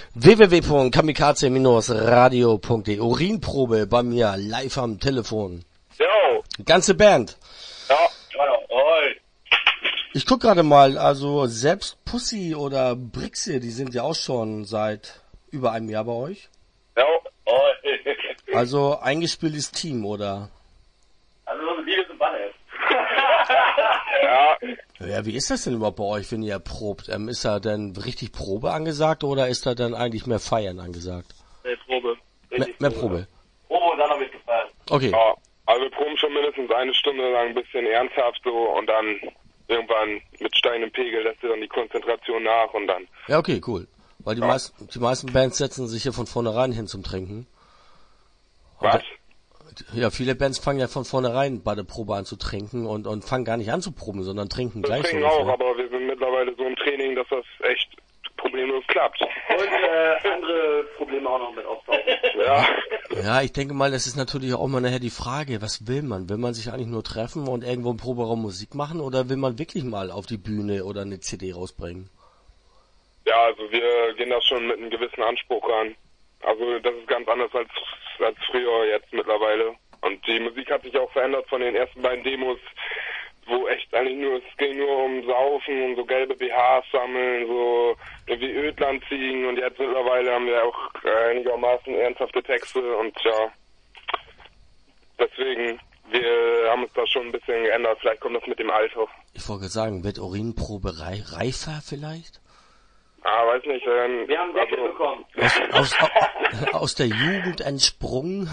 www.kamikaze-radio.de Urinprobe bei mir live am Telefon. Jo. Ganze Band. Ja, oi. Ich guck gerade mal, also selbst Pussy oder Brixe, die sind ja auch schon seit über einem Jahr bei euch. Jo, oi. Also eingespieltes Team, oder? Also Liebe zum Banne. Ja. Ja, wie ist das denn überhaupt bei euch, wenn ihr probt? Ist da denn richtig Probe angesagt oder ist da dann eigentlich mehr Feiern angesagt? Nee, Probe. Mehr Probe. Probe und dann noch mitgefeiert. Okay. Ja, also wir proben schon mindestens eine Stunde lang ein bisschen ernsthaft so und dann irgendwann mit steigendem Pegel lässt ihr dann die Konzentration nach und dann... Ja, okay, cool. Weil die meisten Bands setzen sich ja von vornherein hin zum Trinken. Was? Ja, viele Bands fangen ja von vornherein bei der Probe an zu trinken und fangen gar nicht an zu proben, sondern trinken Wir gleich trinken so. auch, aber wir sind mittlerweile so im Training, dass das echt problemlos klappt. Und andere Probleme auch noch mit auftauchen. Ja. Ja, ich denke mal, das ist natürlich auch mal nachher die Frage, was will man? Will man sich eigentlich nur treffen und irgendwo im Proberaum Musik machen oder will man wirklich mal auf die Bühne oder eine CD rausbringen? Ja, also wir gehen das schon mit einem gewissen Anspruch ran. Also das ist ganz anders als früher jetzt mittlerweile. Und die Musik hat sich auch verändert von den ersten beiden Demos, wo echt eigentlich es ging nur um Saufen und so gelbe BHs sammeln, so wie Ödland ziehen und jetzt mittlerweile haben wir auch einigermaßen ernsthafte Texte und ja, deswegen, wir haben uns da schon ein bisschen geändert, vielleicht kommt das mit dem Alter. Ich wollte sagen, wird Urinprobe reifer vielleicht? Weiß nicht. Wir haben Deckel bekommen. Aus der Jugend entsprungen?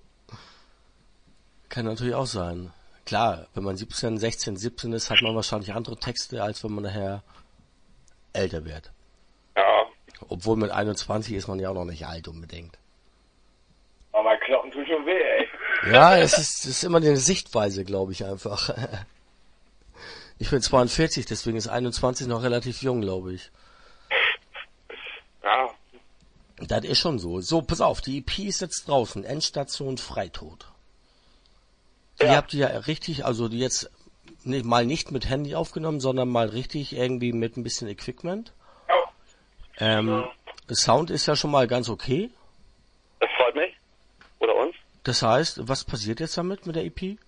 Kann natürlich auch sein. Klar, wenn man 17 ist, hat man wahrscheinlich andere Texte, als wenn man nachher älter wird. Ja. Obwohl mit 21 ist man ja auch noch nicht alt unbedingt. Aber mein Knochen tut schon weh, ey. Ja, es ist immer eine Sichtweise, glaube ich einfach. Ich bin 42, deswegen ist 21 noch relativ jung, glaube ich. Ja. Das ist schon so. So, pass auf, die EP ist jetzt draußen. Endstation Freitod. Die habt ihr ja richtig, also die jetzt nicht mit Handy aufgenommen, sondern mal richtig irgendwie mit ein bisschen Equipment. Der Sound ist ja schon mal ganz okay. Das freut mich. Oder uns. Das heißt, was passiert jetzt damit mit der EP?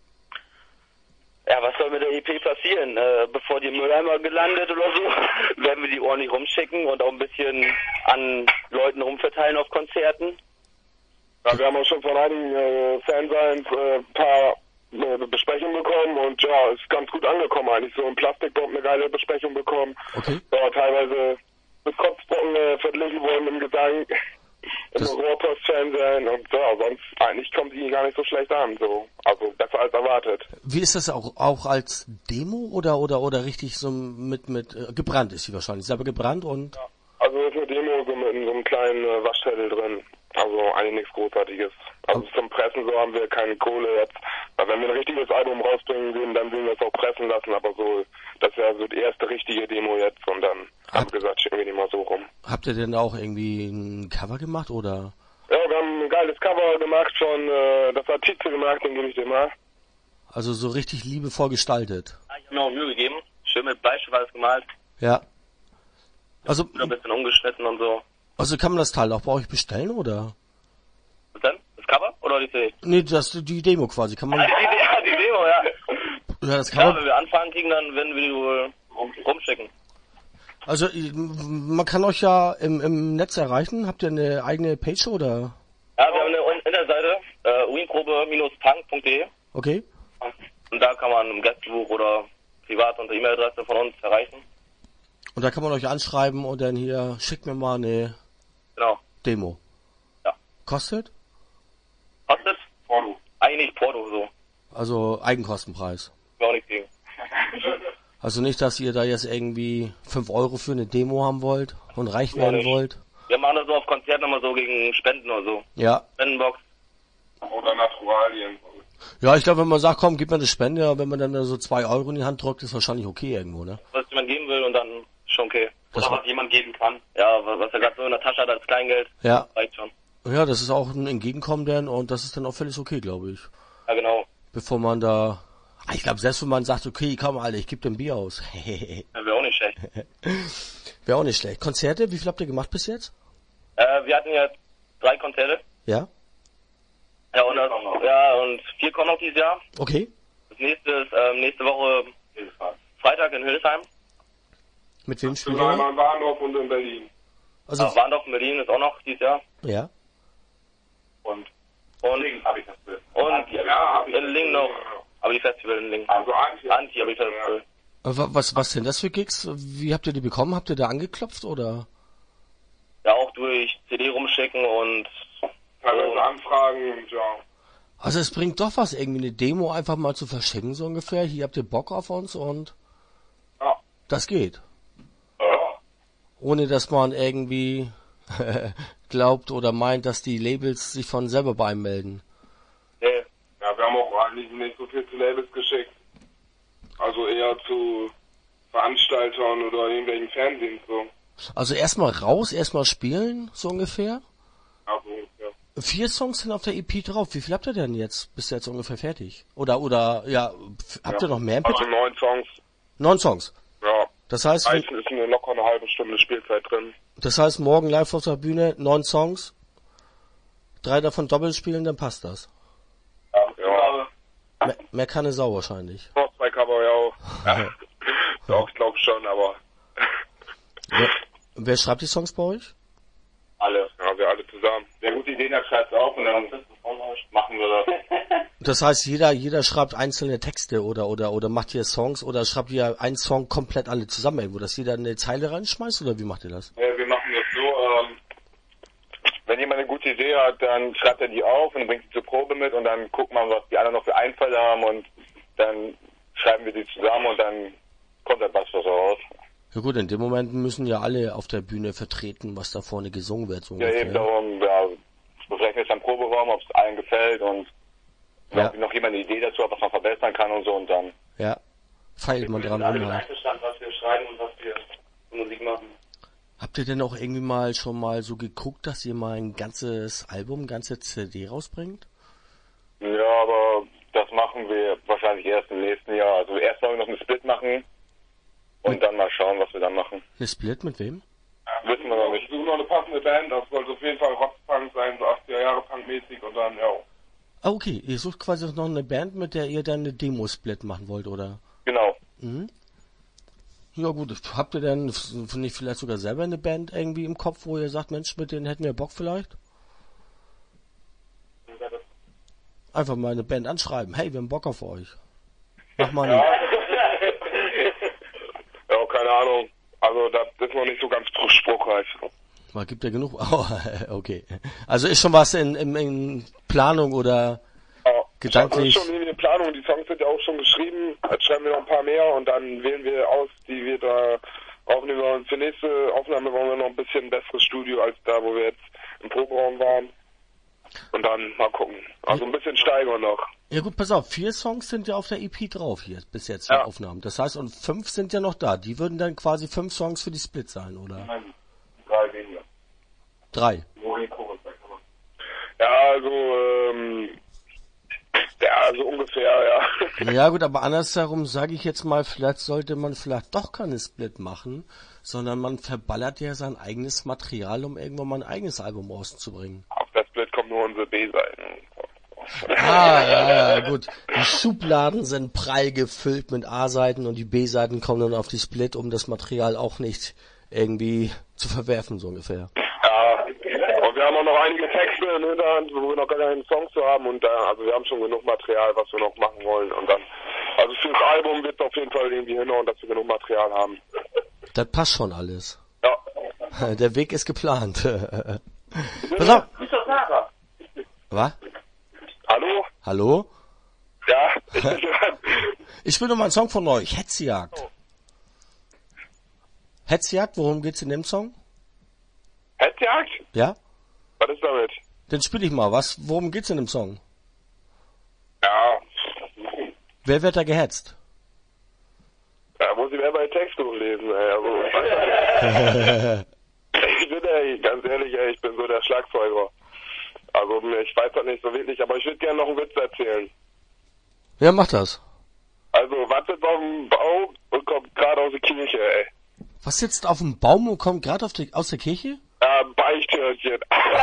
Ja, was soll mit der EP passieren? Bevor die Mülleimer gelandet oder so, werden wir die ordentlich rumschicken und auch ein bisschen an Leuten rumverteilen auf Konzerten. Ja, wir haben auch schon von einigen Fansigns ein paar Besprechungen bekommen und ja, ist ganz gut angekommen eigentlich. So im Plastikbomb eine geile Besprechung bekommen. Okay. Ja, teilweise mit Kopfbrocken verglichen worden im Gesang. Im Rohrpost-Fernsehen und ja, sonst eigentlich kommt die gar nicht so schlecht an, so. Also besser als erwartet. Wie ist das auch als Demo oder richtig so mit gebrannt ist sie wahrscheinlich, selber gebrannt und... Ja, also ist eine Demo so mit so einem kleinen Waschzettel drin. Also eigentlich nichts Großartiges. Also zum Pressen so haben wir keine Kohle jetzt. Weil wenn wir ein richtiges Album rausbringen würden, dann würden wir es auch pressen lassen, aber so, das wäre so die erste richtige Demo jetzt und dann haben wir gesagt, schicken wir die mal so rum. Habt ihr denn auch irgendwie ein Cover gemacht oder? Ja, wir haben ein geiles Cover gemacht von, das hat Tietze gemacht, den gebe ich dir mal. Also so richtig liebevoll gestaltet. Ich habe mir auch Mühe gegeben. Schön mit Bleistift alles gemalt. Ja. Also Ein bisschen umgeschnitten und so. Also kann man das Teil auch bei euch bestellen, oder? Was denn? Das Cover oder die CD? Nee, die Demo quasi. Kann man... Die Demo, ja. Ja, das Ja, Cover... wenn wir anfangen kriegen, dann werden wir die wohl rumschicken. Also man kann euch ja im Netz erreichen. Habt ihr eine eigene Page, oder? Ja, wir haben eine Internetseite, urinprobe-punk.de. Okay. Und da kann man im Gästebuch oder privat unter E-Mail-Adresse von uns erreichen. Und da kann man euch anschreiben und dann hier, schickt mir mal eine Demo. Ja. Kostet? Kostet? Porto. Eigentlich Porto, so. Also Eigenkostenpreis. Wir auch nicht kriegen. Also nicht, dass ihr da jetzt irgendwie 5 Euro für eine Demo haben wollt und reich werden wollt. Wir machen das so auf Konzerten immer so gegen Spenden oder so. Ja. Spendenbox. Oder Naturalien. Ja, ich glaube, wenn man sagt, komm, gib mir eine Spende, ja, wenn man dann so 2 Euro in die Hand drückt, ist wahrscheinlich okay irgendwo, ne? Was jemand geben will und dann ist schon okay. Oder was jemand geben kann. Ja, was er gerade so in der Tasche hat als Kleingeld. Ja. Reicht schon. Ja, das ist auch ein Entgegenkommen denn und das ist dann auch völlig okay, glaube ich. Ja, genau. Bevor man da... Ich glaube, selbst wenn man sagt, okay, komm, Alter, ich gebe dir ein Bier aus. Ja, wäre auch nicht schlecht. Wäre auch nicht schlecht. Konzerte, wie viel habt ihr gemacht bis jetzt? Wir hatten jetzt 3 Konzerte. Ja? Ja, und 4 kommen noch dieses Jahr. Okay. Das nächste ist nächste Woche Freitag in Hildesheim. Mit wem spielen Einmal wir? in Warndorf und in Berlin. Also, Warndorf in Berlin ist auch noch dieses Jahr. ja. Und Lingen habe ich das Bild. Und in Lingen noch. Aber die Festival in Lingen. Also Anti habe ich das Bild. Was sind das für Gigs? Wie habt ihr die bekommen? Habt ihr da angeklopft oder? Ja, auch durch CD rumschicken und teilweise Anfragen und ja. Also es bringt doch was, irgendwie eine Demo einfach mal zu verschicken, so ungefähr. Hier habt ihr Bock auf uns und Ja. das geht. Ja. Ohne dass man irgendwie glaubt oder meint, dass die Labels sich von selber bei einem melden. Nee. Ja, wir haben auch eigentlich nicht so viel zu Labels geschickt. Also eher zu Veranstaltern oder irgendwelchen Fernsehen so. Also erstmal raus, erstmal spielen, so ungefähr. Also, ja. 4 Songs sind auf der EP drauf. Wie viel habt ihr denn jetzt? Bist ihr jetzt ungefähr fertig? Oder, ja, habt ihr noch mehr? Also 9 Songs. 9 Songs. Ja. Das heißt, Meistens ist locker eine halbe Stunde Spielzeit drin. das heißt, morgen live auf der Bühne, 9 Songs. 3 davon doppelt spielen, dann passt das. Ja. Mehr keine Sau wahrscheinlich. Noch 2 Cover, ja auch. Ja. Doch, ich glaube schon, aber Wer schreibt die Songs bei euch? alle. Ja, wir alle zusammen. Wer gute Ideen hat, schreibt auf und dann machen wir das. Das heißt, jeder schreibt einzelne Texte oder macht ihr Songs oder schreibt ihr einen Song komplett alle zusammen irgendwo, dass jeder eine Zeile reinschmeißt oder wie macht ihr das? Wir machen das so, wenn jemand eine gute Idee hat, dann schreibt er die auf und bringt sie zur Probe mit und dann guckt man, was die anderen noch für Einfall haben und dann schreiben wir die zusammen und dann kommt halt was raus. Ja gut, in dem Moment müssen ja alle auf der Bühne vertreten, was da vorne gesungen wird. So Ja, ungefähr. eben darum, ja, besprechen jetzt am Proberaum, ob es allen gefällt und Ja. ob noch jemand eine Idee dazu hat, was man verbessern kann und so und dann. Ja, feilt man dran rum halt. Einverstanden, was wir schreiben und was wir für Musik machen. Habt ihr denn auch irgendwie schon mal so geguckt, dass ihr mal ein ganzes Album, ganze CD rausbringt? Ja, aber das machen wir wahrscheinlich erst im nächsten Jahr. Also erst wollen wir noch einen Split machen und dann mal schauen, was wir dann machen. Eine Split mit wem? Wissen wir noch nicht. Wir suchen noch eine passende Band, das sollte auf jeden Fall Rockpunk sein, so 80er Jahre Punkmäßig und dann, ja. Ah, okay, ihr sucht quasi noch eine Band, mit der ihr dann eine Demo-Split machen wollt, oder? Genau. Mhm. Ja gut, habt ihr denn nicht vielleicht sogar selber eine Band irgendwie im Kopf, wo ihr sagt, Mensch, mit denen hätten wir Bock vielleicht? Einfach mal eine Band anschreiben. Hey, wir haben Bock auf euch. Mach mal eine. Ja, keine Ahnung. Also das ist noch nicht so ganz spruchreif. Man gibt ja genug. Oh, okay. Also ist schon was in Planung oder gedanklich. Also schon irgendwie eine Planung. Die Songs sind ja auch schon geschrieben. Jetzt schreiben wir noch ein paar mehr und dann wählen wir aus, die wir da aufnehmen wollen. Für nächste Aufnahme wollen wir noch ein bisschen ein besseres Studio als da, wo wir jetzt im Proberaum waren. Und dann mal gucken. Also ein bisschen steigern noch. Ja gut, pass auf, 4 Songs sind ja auf der EP drauf hier, bis jetzt die Ja. Aufnahmen. Das heißt, und 5 sind ja noch da. Die würden dann quasi 5 Songs für die Split sein, oder? Nein, 3 weniger. 3. Ja, also, so ungefähr, ja. Ja gut, aber andersherum sage ich jetzt mal, vielleicht sollte man vielleicht doch keine Split machen, sondern man verballert ja sein eigenes Material, um irgendwann mal ein eigenes Album rauszubringen. Auf der Split kommen nur unsere B-Seiten. Ja, gut. Die Schubladen sind prall gefüllt mit A-Seiten und die B-Seiten kommen dann auf die Split, um das Material auch nicht irgendwie zu verwerfen, so ungefähr. Ja, und wir haben auch noch einige Texte in der Hinterhand, wo wir noch gar keinen Song zu haben und also wir haben schon genug Material, was wir noch machen wollen und dann, also fürs Album wird es auf jeden Fall irgendwie hinhauen, dass wir genug Material haben. Das passt schon alles. Ja. Der Weg ist geplant. Pass auf. Was? Hallo? Hallo? Ja, ich bin dran. Ich will noch mal einen Song von euch. Hetzjagd. Hetzjagd, worum geht's in dem Song? Hetzjagd? Ja? Was ist damit? Dann spiel ich mal. Worum geht's in dem Song? Ja, Wer wird da gehetzt? da muss ich mir mal den Text durchlesen, ey. Also, ich bin, ey, ganz ehrlich, ey, ich bin so der Schlagzeuger. Also, ich weiß das nicht so wirklich, aber ich würde gerne noch einen Witz erzählen. Ja, mach das. Also, was sitzt auf dem Baum und kommt gerade aus der Kirche, ey? Was sitzt auf dem Baum und kommt gerade aus der Kirche? Ja, Ja, Beichthörnchen.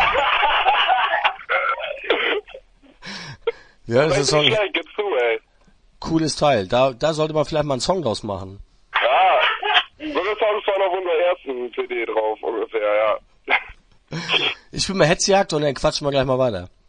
Ja, das ist so ein schlecht, gib's zu, ey. cooles Teil. Da sollte man vielleicht mal einen Song draus machen. Ja, so eine Songs waren auf unserer ersten CD drauf, ungefähr, ja. Ich bin mal Hetzjagd und dann quatschen wir gleich mal weiter.